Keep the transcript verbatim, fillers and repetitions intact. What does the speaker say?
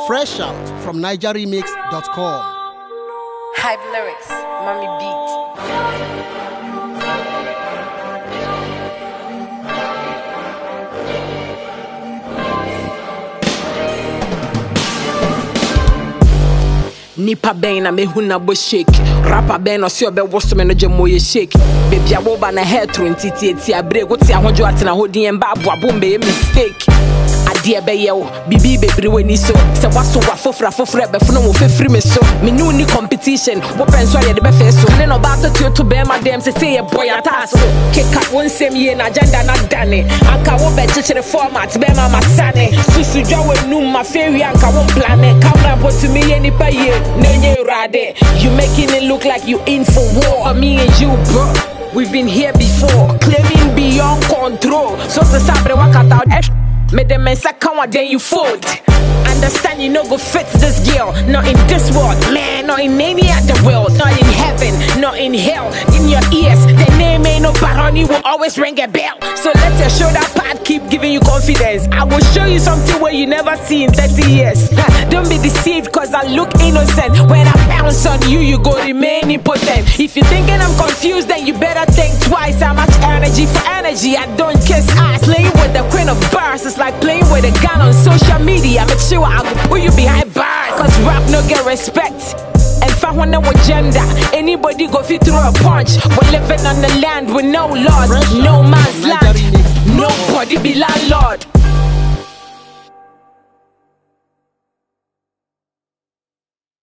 Fresh out from niger remix dot com. Hype lyrics, mommy beat. Nipa ben na me huna bo shake. Rapper ben no se obe woso me no je moye shake. Baby awoba na hair twenty twenty abre go ti ahonjo atena hodin en ba aboa bombe ye mistake. Adie be ye wo bibi bebre wani so. Se waso wa fofra fofra be funo mo fefri me so. Me nu ni competition. Wo penso ye de be fe so. Ne no ba to to be my dem se say ye boy ataso. Kick up one same ye na agenda na dane. Anka wo be chechere format be mama sane. Susu dwa we nu ma feri anka won plan e. Camera put to me ye nipa ye. You making it look like you in for war. Me and you, bro, we've been here before. Claiming beyond control. So to sabre wakata me the men second then you fold. Understand you no go fit this girl. Not in this world, man, not in any other world. Not in heaven, not in hell. In your ears, the name ain't no barony will always ring a bell. So let your shoulder pad keep giving you confidence. I will show you something where you never see in thirty years. Don't be deceived cause I look innocent. When I bounce on you, you go remain impotent. If you're thinking I'm confused, then you better think twice. How much energy for energy? I don't kiss ass. Playing with the queen of bars, it's like playing with a gun on social media. Make sure I will put you behind bars. Cause rap no get respect. And if one no agenda, anybody go fit through a punch. We're living on the land with no laws, no man's land. Nobody be landlord.